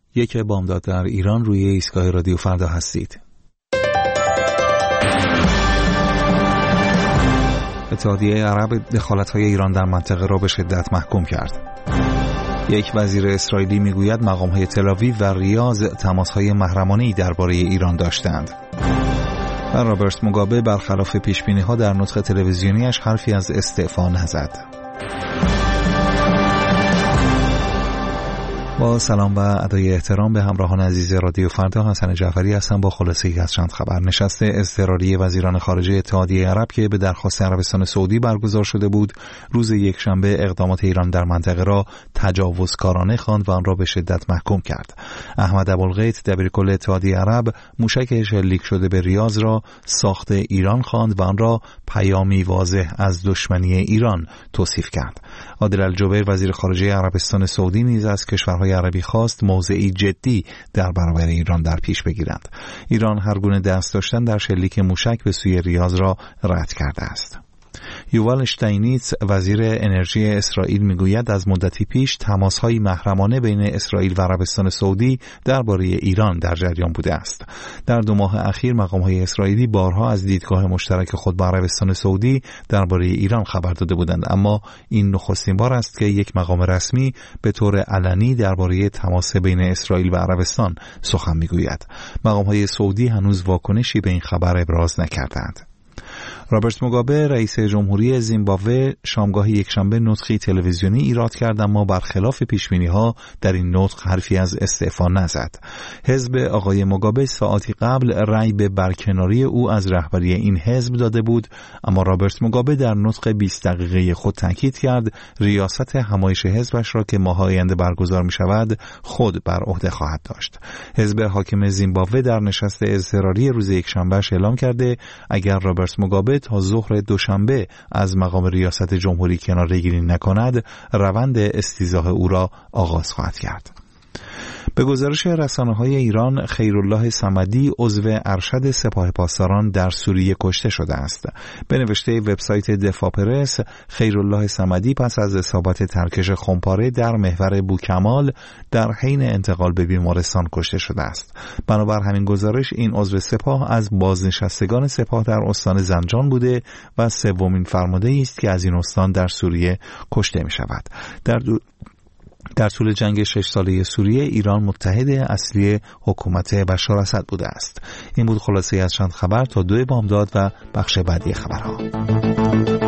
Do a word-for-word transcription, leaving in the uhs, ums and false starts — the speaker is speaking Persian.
یک بامداد در ایران روی ایستگاه رادیو فردا هستید. اتحادیه عرب دخالت‌های ایران در منطقه را به شدت محکوم کرد. یک وزیر اسرائیلی میگوید مقام‌های تل‌آویو و ریاض تماس‌های محرمانه‌ای درباره ایران داشتند. و رابرت موگابه برخلاف پیشبینی‌ها در نطق تلویزیونیش حرفی از استعفا نزد. با سلام و ادای احترام به همراهان عزیز رادیو فردا، حسن جعفری هستم با خلاصه‌ای از چند خبر. نشست اضطراری وزیران خارجه اتحادیه عرب که به درخواست عربستان سعودی برگزار شده بود، روز یکشنبه اقدامات ایران در منطقه را تجاوزکارانه خواند و آن را به شدت محکوم کرد. احمد ابوالغیث دبیرکل اتحادیه عرب موشک شلیک شده به ریاض را ساخت ایران خواند و آن را پیامی واضح از دشمنی ایران توصیف کرد. عادل الجبیر وزیر خارجه عربستان سعودی نیز از کشورهای عربی خواست موضعی جدی در برابر ایران در پیش بگیرند. ایران هر گونه دست داشتن در شلیک موشک به سوی ریاض را رد کرده است. یووال اشتاینیتس وزیر انرژی اسرائیل میگوید از مدتی پیش تماس‌های محرمانه بین اسرائیل و عربستان سعودی درباره ایران در جریان بوده است. در دو ماه اخیر مقام‌های اسرائیلی بارها از دیدگاه مشترک خود با عربستان سعودی درباره ایران خبر داده بودند، اما این نخستین بار است که یک مقام رسمی به طور علنی درباره تماس بین اسرائیل و عربستان سخن میگوید. مقام‌های سعودی هنوز واکنشی به این خبر ابراز نکردند. رابرت موگابه رئیس جمهوری زیمبابوه شامگاه یکشنبه نطقی تلویزیونی ایراد کرد، اما برخلاف پیشبینی‌ها در این نطق حرفی از استعفا نزد. حزب آقای موگابه ساعاتی قبل رأی به برکناری او از رهبری این حزب داده بود، اما رابرت موگابه در نطق بیست دقیقه خود تاکید کرد ریاست همایش حزبش را که ماه آینده برگزار می‌شود خود بر عهده خواهد داشت. حزب حاکم زیمبابوه در نشست اضطراری روز یکشنبه اعلام کرده اگر رابرت موگابه تا ظهر دوشنبه از مقام ریاست جمهوری کناره‌گیری نکند، روند استیضاح او را آغاز خواهد کرد. به گزارش رسانه‌های ایران، خیرالله صمدی عضو ارشد سپاه پاسداران در سوریه کشته شده است. به نوشته وبسایت دفاع پرس، خیرالله صمدی پس از اصابت ترکش خمپاره در محور بوکمال در حین انتقال به بیمارستان کشته شده است. بنابر همین گزارش این عضو سپاه از بازنشستگان سپاه در استان زنجان بوده و سومین فرمانده‌ای است که از این استان در سوریه کشته می‌شود. در دو در طول جنگ شش ساله سوریه ایران متحد اصلی حکومت بشار اسد بوده است. این بود خلاصه از چند خبر تا دو بامداد و بخش بعدی خبرها.